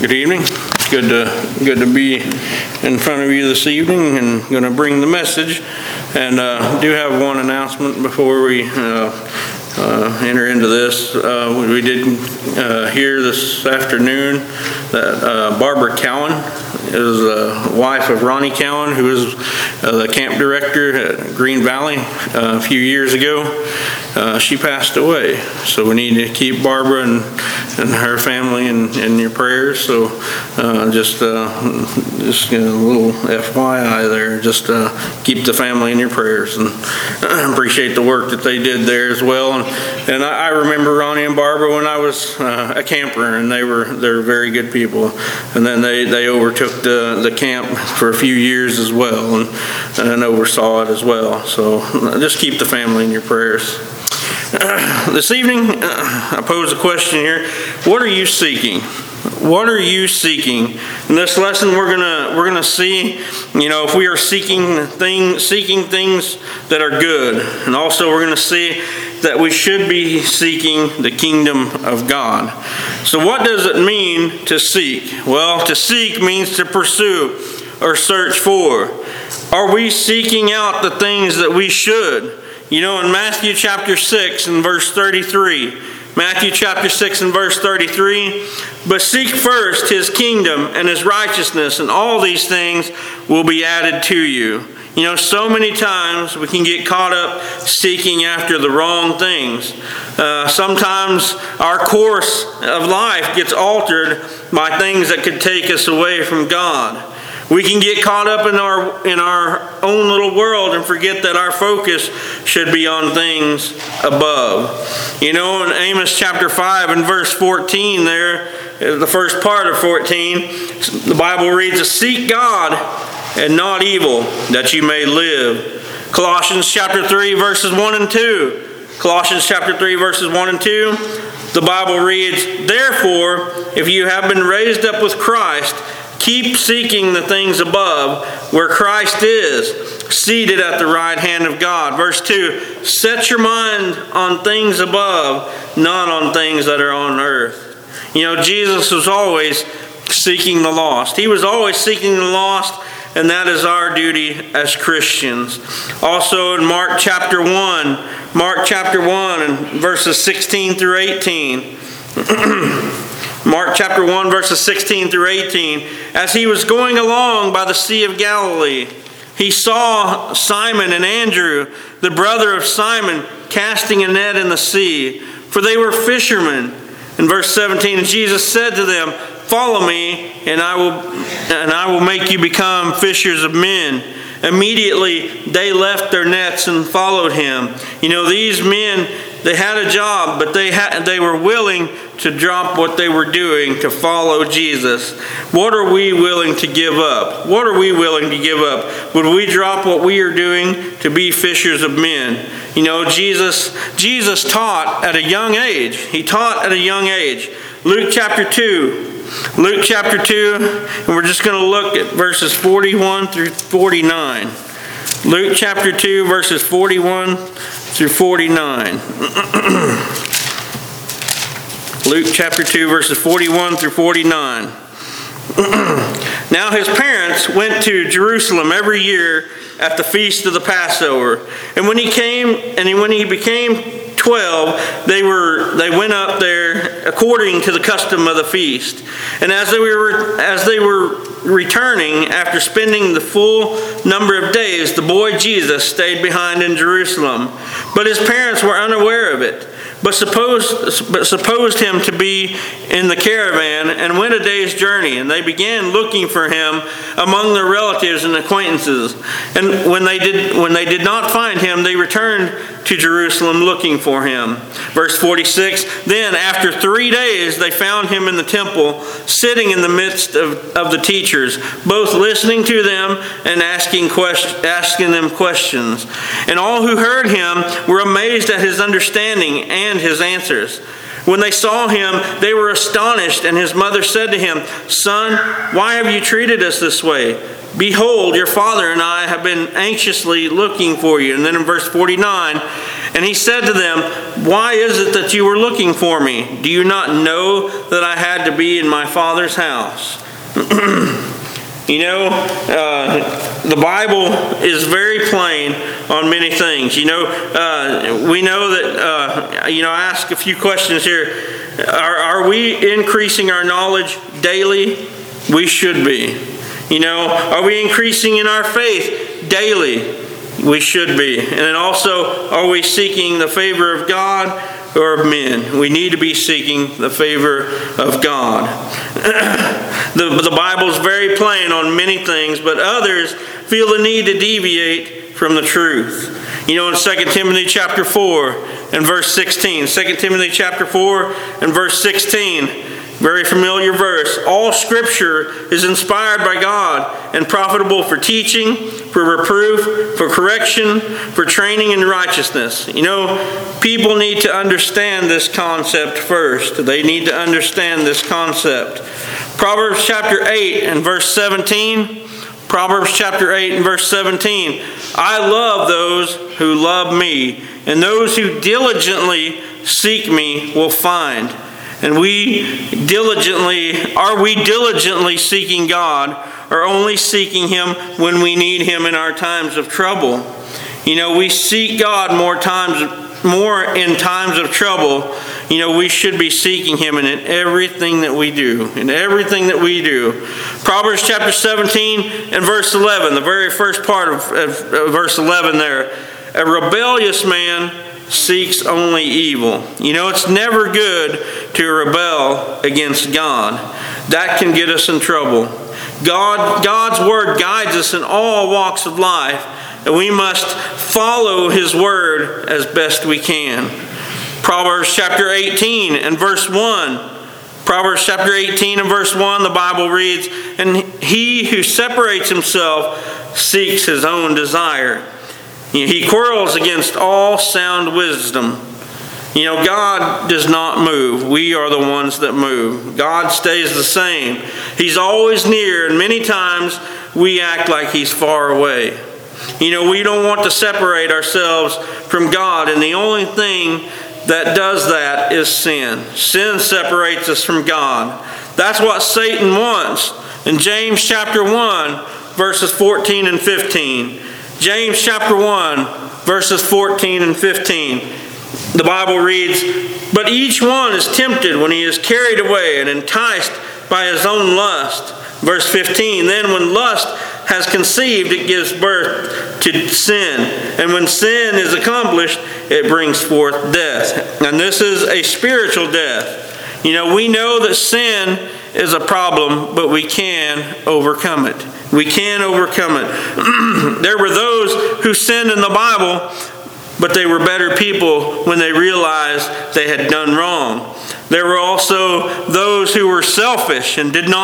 Good evening. It's good to be in front of you this evening and going to bring the message. And do have one announcement before we enter into this. We did hear this afternoon that Barbara Cowan is the wife of Ronnie Cowan, who was the camp director at Green Valley a few years ago. She passed away, so we need to keep Barbara and her family in your prayers. So just a little FYI there. Just keep the family in your prayers, and I appreciate the work that they did there as well. And I remember Ronnie and Barbara when I was a camper, and they're very good people. And then they overtook the camp for a few years as well, and oversaw it as well. So just keep the family in your prayers. This evening, I pose a question here. What are you seeking? What are you seeking? In this lesson, we're gonna see, if we are seeking things that are good, and also we're gonna see that we should be seeking the kingdom of God. So, what does it mean to seek? Well, to seek means to pursue or search for. Are we seeking out the things that we should? In Matthew chapter 6 and verse 33, Matthew chapter 6 and verse 33, but seek first his kingdom and his righteousness, and all these things will be added to you. So many times we can get caught up seeking after the wrong things. Sometimes our course of life gets altered by things that could take us away from God. We can get caught up in our own little world and forget that our focus should be on things above. In Amos chapter 5 and verse 14 there, the first part of 14, the Bible reads, "Seek God and not evil, that you may live." Colossians chapter 3 verses 1 and 2. Colossians chapter 3 verses 1 and 2, the Bible reads, "Therefore, if you have been raised up with Christ, keep seeking the things above, where Christ is, seated at the right hand of God." Verse 2, "Set your mind on things above, not on things that are on earth." Jesus was always seeking the lost. He was always seeking the lost, and that is our duty as Christians. Also in Mark chapter 1 and verses 16 through 18. Mark chapter 1 verses 16 through 18. "As he was going along by the Sea of Galilee, he saw Simon and Andrew, the brother of Simon, casting a net in the sea, for they were fishermen." In verse 17, Jesus said to them, "Follow me, and I will make you become fishers of men." Immediately they left their nets and followed him. These men, they had a job, but they were willing to drop what they were doing to follow Jesus. What are we willing to give up? What are we willing to give up? Would we drop what we are doing to be fishers of men? Jesus taught at a young age. He taught at a young age. Luke chapter 2, and we're just going to look at verses 41 through 49. Luke chapter 2, verses 41 through 49. Luke chapter 2, verses 41 through 49. "Now his parents went to Jerusalem every year at the feast of the Passover. And when he became 12, they went up there according to the custom of the feast. And as they were returning after spending the full number of days, the boy Jesus stayed behind in Jerusalem. But his parents were unaware of it, but supposed him to be in the caravan, and went a day's journey. And they began looking for him among their relatives and acquaintances. And when they did not find him, they returned to Jerusalem looking for him." Verse 46, "Then after 3 days they found him in the temple, sitting in the midst of the teachers, both listening to them and asking them questions. And all who heard him were amazed at his understanding and his answers. When they saw him, they were astonished, and his mother said to him, 'Son, why have you treated us this way? Behold, your father and I have been anxiously looking for you.'" And then in verse 49, "And he said to them, why is it that you were looking for me? Do you not know that I had to be in my Father's house? You know, the Bible is very plain on many things. You know, we know that, I ask a few questions here. Are we increasing our knowledge daily? We should be. You know, are we increasing in our faith daily? We should be. And then also, are we seeking the favor of God or of men? We need to be seeking the favor of God. The Bible is very plain on many things, but others feel the need to deviate from the truth. You know, in 2 Timothy chapter 4 and verse 16, 2 Timothy chapter 4 and verse 16, very familiar verse. All Scripture is inspired by God and profitable for teaching, for reproof, for correction, for training in righteousness. You know, people need to understand this concept first. They need to understand this concept. Proverbs chapter 8 and verse 17. Proverbs chapter 8 and verse 17. I love those who love me, and those who diligently seek me will find. And are we diligently seeking God, or only seeking Him when we need Him in our times of trouble? You know, we seek God more in times of trouble. You know, we should be seeking Him in everything that we do. In everything that we do. Proverbs chapter 17 and verse 11, the very first part of verse 11 there. A rebellious man seeks only evil. You know, it's never good to rebel against God. That can get us in trouble. God's Word guides us in all walks of life, and we must follow His Word as best we can. Proverbs chapter 18 and verse 1. Proverbs chapter 18 and verse 1, the Bible reads, and he who separates himself seeks his own desire. He quarrels against all sound wisdom. You know, God does not move. We are the ones that move. God stays the same. He's always near, and many times we act like He's far away. You know, we don't want to separate ourselves from God, and the only thing that does that is sin. Sin separates us from God. That's what Satan wants. In James chapter 1, verses 14 and 15. James chapter 1, verses 14 and 15. The Bible reads, but each one is tempted when he is carried away and enticed by his own lust. Verse 15, then when lust has conceived, it gives birth to sin. And when sin is accomplished, it brings forth death. And this is a spiritual death. You know, we know that sin is a problem, but we can overcome it. We can overcome it. There were those who sinned in the Bible, but they were better people when they realized they had done wrong. There were also those who were selfish and did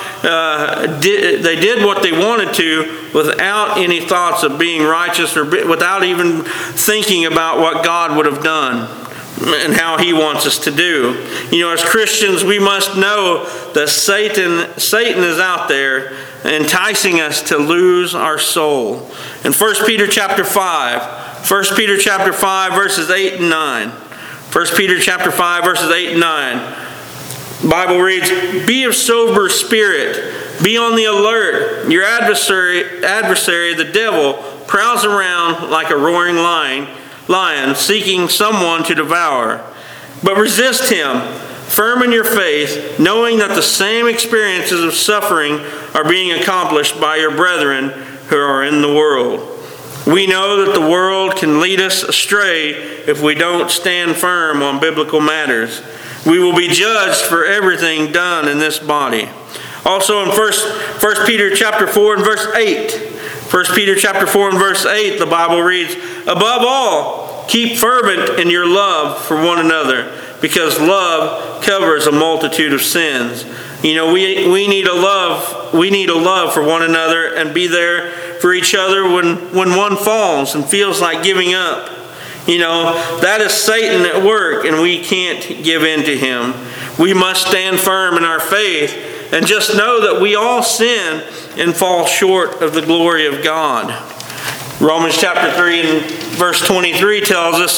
what they wanted to without any thoughts of being righteous or without even thinking about what God would have done and how He wants us to do. You know, as Christians, we must know that Satan is out there enticing us to lose our soul. In 1 Peter chapter 5, 1 Peter chapter 5, verses 8 and 9. 1 Peter chapter 5, verses 8 and 9. The Bible reads, be of sober spirit, be on the alert. Your adversary, the devil, prowls around like a roaring lion, seeking someone to devour. But resist him, firm in your faith, knowing that the same experiences of suffering are being accomplished by your brethren who are in the world. We know that the world can lead us astray if we don't stand firm on biblical matters. We will be judged for everything done in this body. Also in 1 Peter chapter 4 and verse 8. 1 Peter chapter 4 and verse 8, the Bible reads, above all, keep fervent in your love for one another, because love covers a multitude of sins. You know, we need a love for one another and be there for each other when one falls and feels like giving up. You know, that is Satan at work, and we can't give in to him. We must stand firm in our faith and just know that we all sin and fall short of the glory of God. Romans chapter 3 and verse 23 tells us,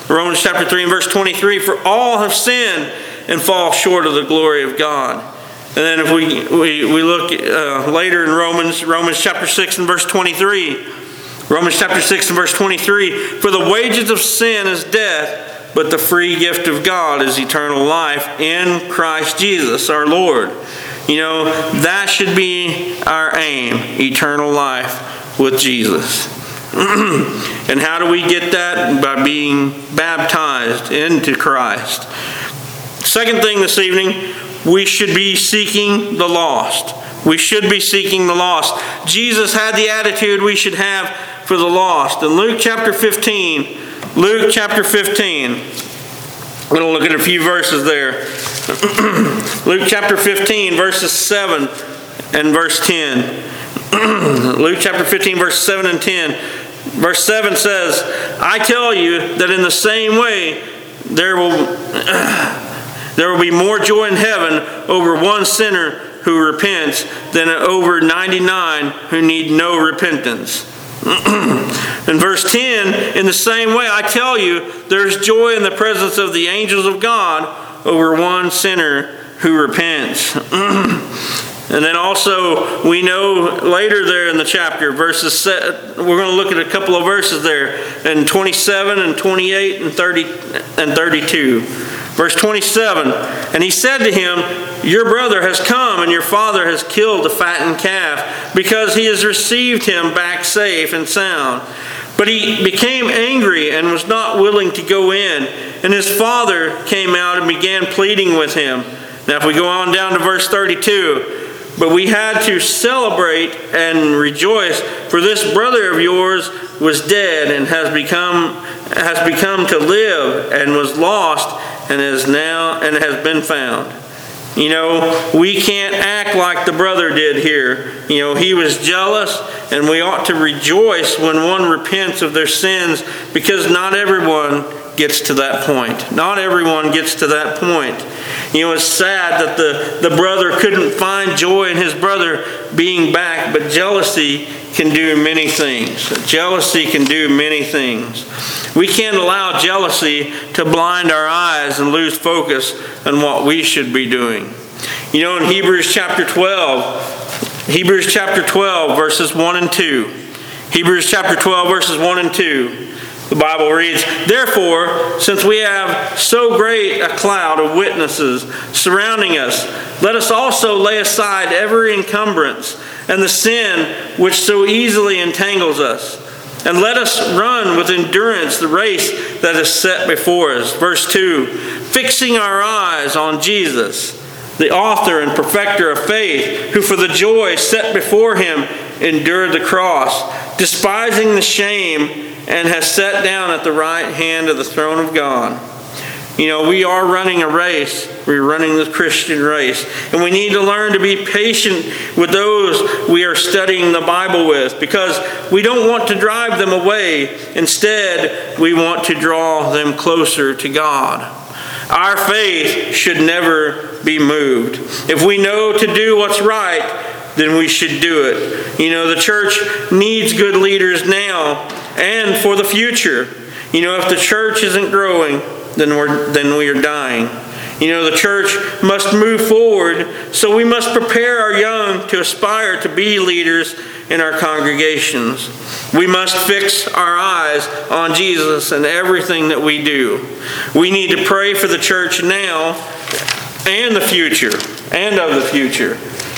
Romans chapter 3 and verse 23, for all have sinned and fall short of the glory of God. And then if we look later in Romans chapter 6 and verse 23, Romans chapter 6 and verse 23, for the wages of sin is death, but the free gift of God is eternal life in Christ Jesus our Lord. That should be our aim, eternal life with Jesus. And how do we get that? By being baptized into Christ. Second thing this evening, we should be seeking the lost. We should be seeking the lost. Jesus had the attitude we should have for the lost. In Luke chapter 15, we're going to look at a few verses there. Luke chapter 15, verses 7 and verse 10. Luke chapter 15, verse 7 and 10. Verse 7 says, I tell you that in the same way there will be more joy in heaven over one sinner who repents than over 99 who need no repentance. In verse 10, in the same way, I tell you, there's joy in the presence of the angels of God over one sinner who repents. And then also, we know later there in the chapter, we're going to look at a couple of verses there, in 27 and 28 and 30 and 32. Verse 27, and he said to him, your brother has come, and your father has killed the fattened calf, because he has received him back safe and sound. But he became angry and was not willing to go in. And his father came out and began pleading with him. Now if we go on down to verse 32, but we had to celebrate and rejoice, for this brother of yours was dead and has become to live, and was lost and has been found. We can't act like the brother did here. He was jealous, and we ought to rejoice when one repents of their sins, because not everyone gets to that point. Not everyone gets to that point. It's sad that the brother couldn't find joy in his brother being back, but jealousy can do many things. Jealousy can do many things. We can't allow jealousy to blind our eyes and lose focus on what we should be doing. In Hebrews chapter 12, verses 1 and 2. Hebrews chapter 12, verses 1 and 2. The Bible reads, therefore, since we have so great a cloud of witnesses surrounding us, let us also lay aside every encumbrance and the sin which so easily entangles us. And let us run with endurance the race that is set before us. Verse 2, fixing our eyes on Jesus, the author and perfecter of faith, who for the joy set before him endured the cross, despising the shame, and has sat down at the right hand of the throne of God. We are running a race. We're running the Christian race. And we need to learn to be patient with those we are studying the Bible with, because we don't want to drive them away. Instead, we want to draw them closer to God. Our faith should never be moved. If we know to do what's right, then we should do it. The church needs good leaders now and for the future. If the church isn't growing, then we are dying. The church must move forward, so we must prepare our young to aspire to be leaders in our congregations. We must fix our eyes on Jesus in everything that we do. We need to pray for the church now and the future, and of the future.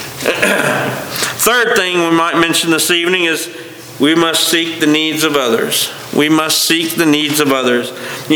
Third thing we might mention this evening is we must seek the needs of others. We must seek the needs of others.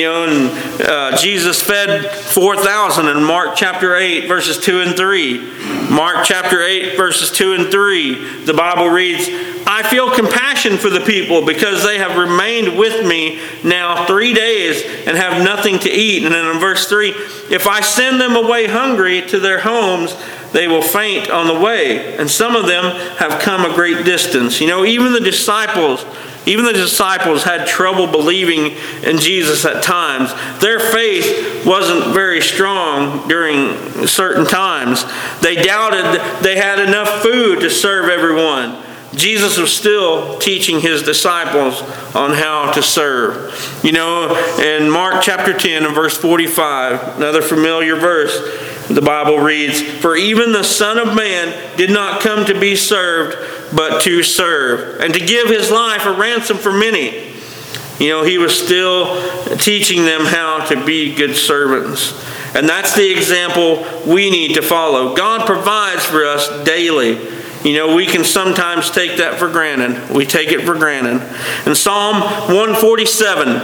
Jesus fed 4,000 in Mark chapter 8, verses 2 and 3. Mark chapter 8, verses 2 and 3, the Bible reads, I feel compassion for the people because they have remained with me now 3 days and have nothing to eat. And then in verse 3, if I send them away hungry to their homes, they will faint on the way. And some of them have come a great distance. Even the disciples had trouble believing in Jesus at times. Their faith wasn't very strong during certain times. They doubted they had enough food to serve everyone. Jesus was still teaching his disciples on how to serve. In Mark chapter 10 and verse 45, another familiar verse, the Bible reads, "For even the Son of Man did not come to be served, but to serve, and to give his life a ransom for many." He was still teaching them how to be good servants. And that's the example we need to follow. God provides for us daily. We can sometimes take that for granted. We take it for granted. In Psalm 147,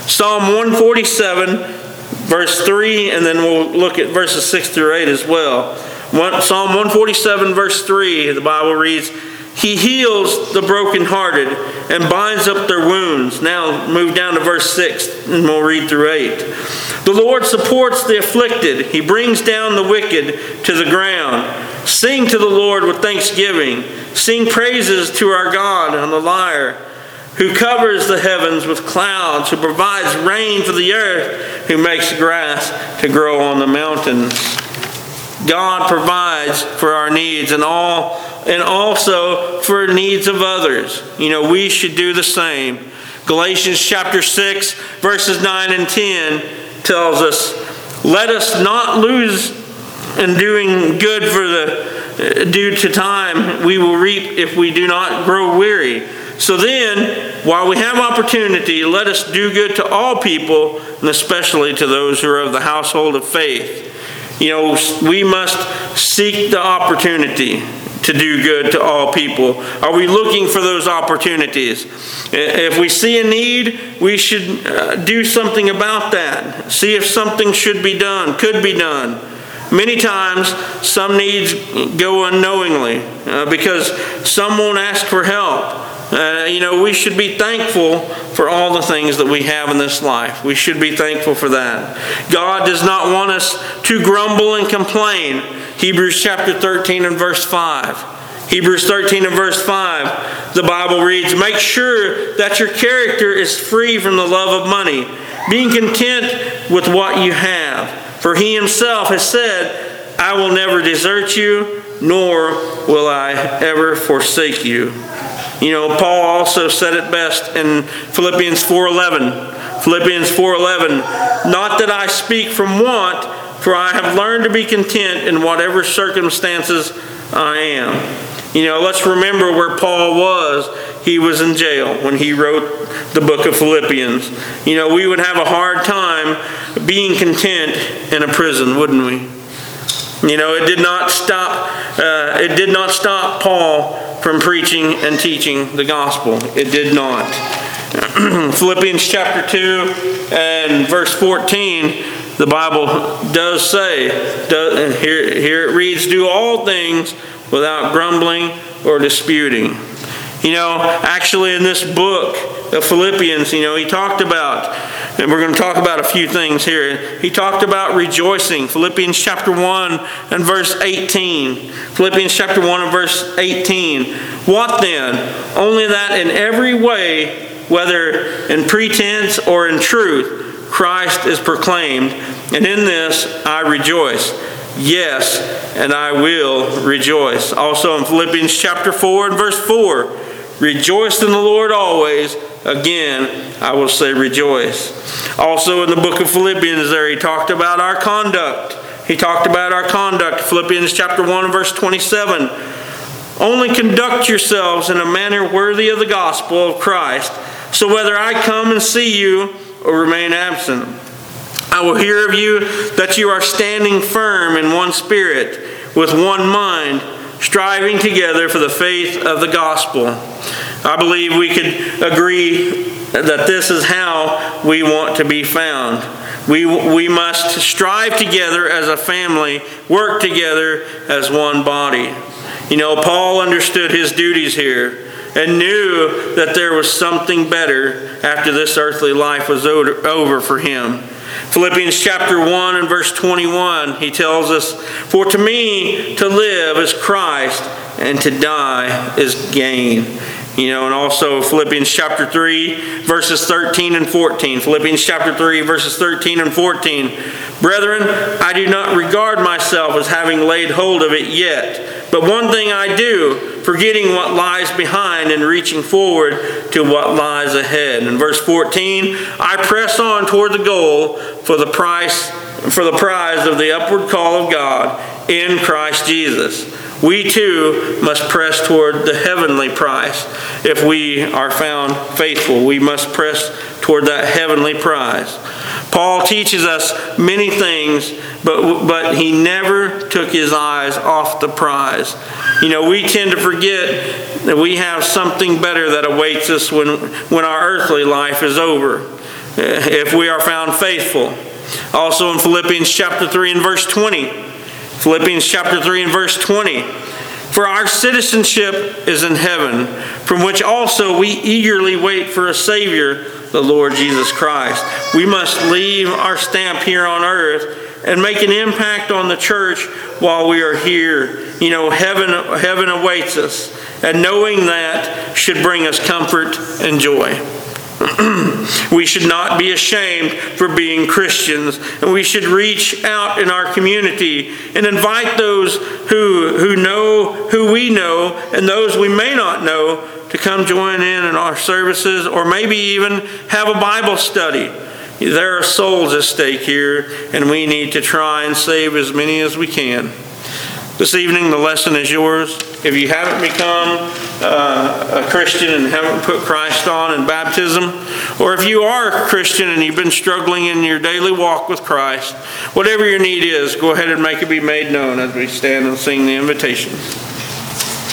verse 3, and then we'll look at verses 6 through 8 as well. Psalm 147, verse 3, the Bible reads, "He heals the brokenhearted and binds up their wounds." Now move down to verse 6, and we'll read through 8. "The Lord supports the afflicted. He brings down the wicked to the ground. Sing to the Lord with thanksgiving. Sing praises to our God on the lyre, who covers the heavens with clouds, who provides rain for the earth, who makes grass to grow on the mountains." God provides for our needs and also for needs of others. We should do the same. Galatians chapter 6, verses 9 and 10 tells us, "Let us not lose in doing good, due to time we will reap if we do not grow weary. So then, while we have opportunity, let us do good to all people, and especially to those who are of the household of faith." We must seek the opportunity to do good to all people. Are we looking for those opportunities? If we see a need, we should do something about that. See if something could be done. Many times, some needs go unknowingly because some won't ask for help. We should be thankful for all the things that we have in this life. We should be thankful for that. God does not want us to grumble and complain. Hebrews chapter 13 and verse 5. Hebrews 13 and verse 5, the Bible reads, "Make sure that your character is free from the love of money, being content with what you have. For he himself has said, I will never desert you, nor will I ever forsake you." Paul also said it best in Philippians 4:11. Philippians 4:11, "Not that I speak from want, for I have learned to be content in whatever circumstances I am." Let's remember where Paul was. He was in jail when he wrote the book of Philippians. We would have a hard time being content in a prison, wouldn't we? It did not stop Paul from preaching and teaching the gospel. It did not. Philippians chapter 2 and verse 14, the Bible does say, here it reads, "Do all things without grumbling or disputing." Actually in this book of Philippians, he talked about, and we're going to talk about a few things here. He talked about rejoicing. Philippians chapter 1 and verse 18. Philippians chapter 1 and verse 18. "What then? Only that in every way, whether in pretense or in truth, Christ is proclaimed, and in this I rejoice. Yes, and I will rejoice." Also in Philippians chapter 4 and verse 4, "Rejoice in the Lord always. Again, I will say rejoice." Also in the book of Philippians there, he talked about our conduct. Philippians chapter 1 and verse 27. "Only conduct yourselves in a manner worthy of the gospel of Christ. So whether I come and see you or remain absent, I will hear of you that you are standing firm in one spirit, with one mind, striving together for the faith of the gospel." I believe we could agree that this is how we want to be found. We must strive together as a family, work together as one body. Paul understood his duties here and knew that there was something better after this earthly life was over for him. Philippians chapter 1 and verse 21, he tells us, "For to me to live is Christ, and to die is gain." And also Philippians chapter 3, verses 13 and 14. Philippians chapter 3, verses 13 and 14. "Brethren, I do not regard myself as having laid hold of it yet, But one thing I do, forgetting what lies behind and reaching forward to what lies ahead. In verse 14, I press on toward the goal for the prize of the upward call of God in Christ Jesus. We too must press toward the heavenly prize. If we are found faithful, we must press toward that heavenly prize. Paul teaches us many things, but he never took his eyes off the prize. We tend to forget that we have something better that awaits us when our earthly life is over, if we are found faithful. Also in Philippians chapter 3 and verse 20. Philippians chapter 3 and verse 20. For our citizenship is in heaven, from which also we eagerly wait for a Savior, the Lord Jesus Christ. We must leave our stamp here on earth and make an impact on the church while we are here. Heaven awaits us, and knowing that should bring us comfort and joy. We should not be ashamed for being Christians, and we should reach out in our community and invite those who know who we know and those we may not know to come join in our services, or maybe even have a Bible study. There are souls at stake here, and we need to try and save as many as we can. This evening, the lesson is yours. If you haven't become a Christian and haven't put Christ on in baptism, or if you are a Christian and you've been struggling in your daily walk with Christ, whatever your need is, go ahead and make it be made known as we stand and sing the invitation.